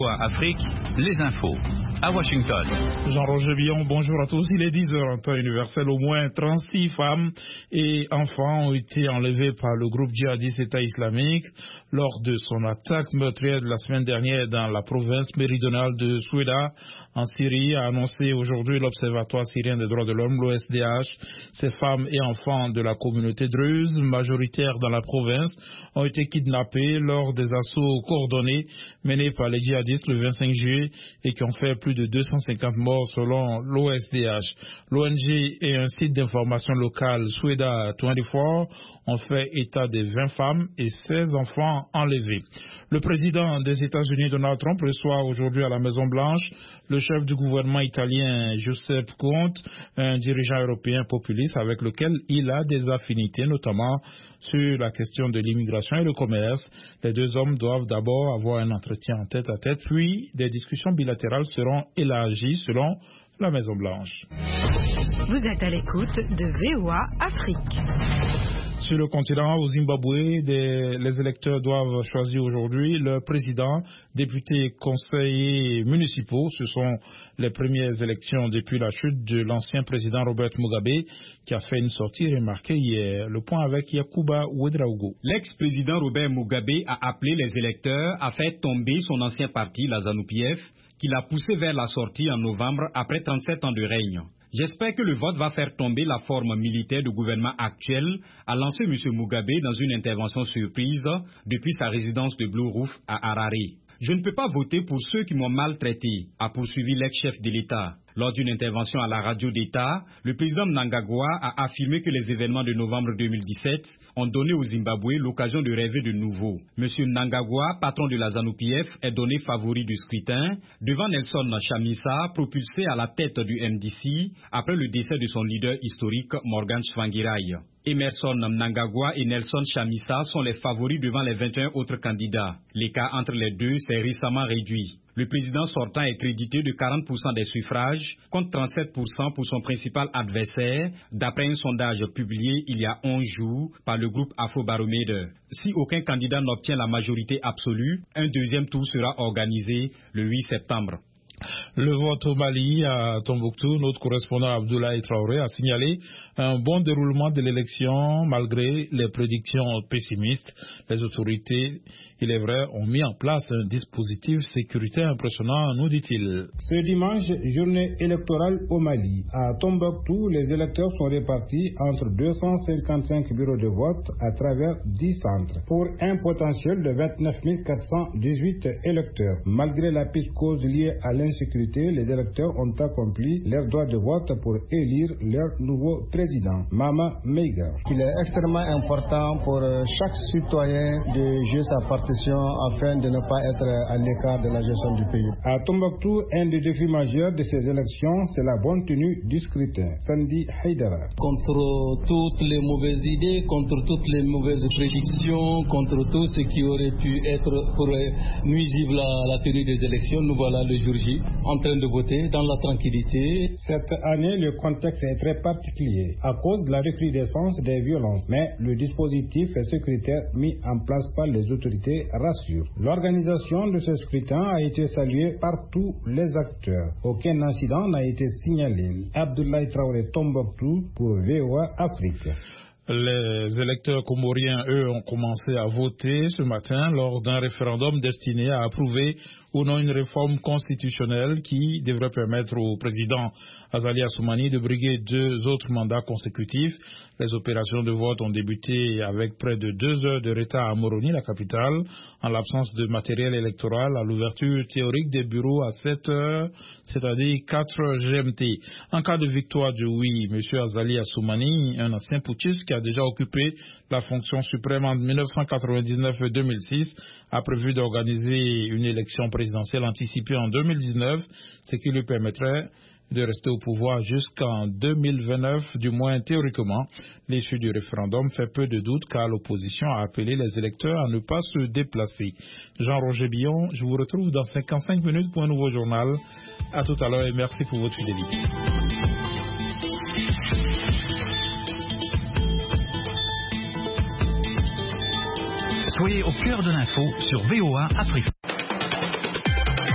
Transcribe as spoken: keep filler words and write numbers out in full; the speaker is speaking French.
Afrique, les infos. À Washington. Jean-Roger Billon, bonjour à tous. Il est dix heures en temps universel. Au moins trente-six femmes et enfants ont été enlevés par le groupe djihadiste État islamique lors de son attaque meurtrière de la semaine dernière dans la province méridionale de Soueda, en Syrie, a annoncé aujourd'hui l'Observatoire syrien des droits de l'homme, l'O S D H. Ces femmes et enfants de la communauté druze, majoritaire dans la province, ont été kidnappés lors des assauts coordonnés menés par les djihadistes le vingt-cinq juillet et qui ont fait plus de deux cent cinquante morts selon l'O S D H. L'O N G et un site d'information local, Soueda vingt-quatre, ont fait état de vingt femmes et seize enfants enlevés. Le président des États-Unis, Donald Trump, reçoit aujourd'hui à la Maison-Blanche le chef du gouvernement italien, Giuseppe Conte, un dirigeant européen populiste avec lequel il a des affinités, notamment sur la question de l'immigration et le commerce. Les deux hommes doivent d'abord avoir un entretien en tête-à-tête, puis des discussions bilatérales seront élargies selon la Maison-Blanche. Vous êtes à l'écoute de V O A Afrique. Sur le continent, au Zimbabwe, des, les électeurs doivent choisir aujourd'hui leur président, députés, conseillers municipaux. Ce sont les premières élections depuis la chute de l'ancien président Robert Mugabe, qui a fait une sortie remarquée hier. Le point avec Yakuba Ouedraogo. L'ex-président Robert Mugabe a appelé les électeurs à faire tomber son ancien parti, la ZANU-P F, qui l'a poussé vers la sortie en novembre après trente-sept ans de règne. J'espère que le vote va faire tomber la forme militaire du gouvernement actuel, a lancé M. Mugabe dans une intervention surprise depuis sa résidence de Blue Roof à Harare. Je ne peux pas voter pour ceux qui m'ont maltraité, a poursuivi l'ex-chef de l'État. Lors d'une intervention à la radio d'État, le président Mnangagwa a affirmé que les événements de novembre deux mille dix-sept ont donné au Zimbabwe l'occasion de rêver de nouveau. M. Mnangagwa, patron de la ZANU-P F, est donné favori du scrutin devant Nelson Chamisa, propulsé à la tête du M D C après le décès de son leader historique Morgan Tsvangirai. Emerson Mnangagwa et Nelson Chamisa sont les favoris devant les vingt et un autres candidats. L'écart entre les deux s'est récemment réduit. Le président sortant est crédité de quarante pour cent des suffrages, contre trente-sept pour cent pour son principal adversaire, d'après un sondage publié il y a onze jours par le groupe Afrobarometer. Si aucun candidat n'obtient la majorité absolue, un deuxième tour sera organisé le huit septembre. Le vote au Mali, à Tombouctou, notre correspondant Abdoulaye Traoré a signalé un bon déroulement de l'élection malgré les prédictions pessimistes. Les autorités, il est vrai, ont mis en place un dispositif sécuritaire impressionnant, nous dit-il. Ce dimanche, journée électorale au Mali. À Tombouctou, les électeurs sont répartis entre deux cent cinquante-cinq bureaux de vote à travers dix centres pour un potentiel de vingt-neuf mille quatre cent dix-huit électeurs. Malgré la psychose liée à l'insécurité, les électeurs ont accompli leur droit de vote pour élire leur nouveau président, Mama Meiga. Il est extrêmement important pour chaque citoyen de jouer sa partition afin de ne pas être à l'écart de la gestion du pays. À Tombouctou, un des défis majeurs de ces élections, c'est la bonne tenue du scrutin. Sandy Haidara. Contre toutes les mauvaises idées, contre toutes les mauvaises prédictions, contre tout ce qui aurait pu être pour nuisible à la tenue des élections, nous voilà le jour J en train de voter dans la tranquillité. Cette année, le contexte est très particulier à cause de la recrudescence des violences, mais le dispositif sécuritaire mis en place par les autorités rassure. L'organisation de ce scrutin a été saluée par tous les acteurs. Aucun incident n'a été signalé. Abdoulaye Traoré, Tombouctou pour V O A Afrique. Les électeurs comoriens, eux, ont commencé à voter ce matin lors d'un référendum destiné à approuver ou non une réforme constitutionnelle qui devrait permettre au président Azali Assoumani de briguer deux autres mandats consécutifs. Les opérations de vote ont débuté avec près de deux heures de retard à Moroni, la capitale, en l'absence de matériel électoral, à l'ouverture théorique des bureaux à sept heures, c'est-à-dire quatre heures G M T. En cas de victoire du oui, M. Azali Assoumani, un ancien putschiste qui a déjà occupé la fonction suprême en mille neuf cent quatre-vingt-dix-neuf et deux mille six, a prévu d'organiser une élection présidentielle anticipée en deux mille dix-neuf, ce qui lui permettrait de rester au pouvoir jusqu'en deux mille vingt-neuf, du moins théoriquement. L'issue du référendum fait peu de doute car l'opposition a appelé les électeurs à ne pas se déplacer. Jean-Roger Billon, je vous retrouve dans cinquante-cinq minutes pour un nouveau journal. À tout à l'heure et merci pour votre fidélité. Soyez au cœur de l'info sur V O A Afrique.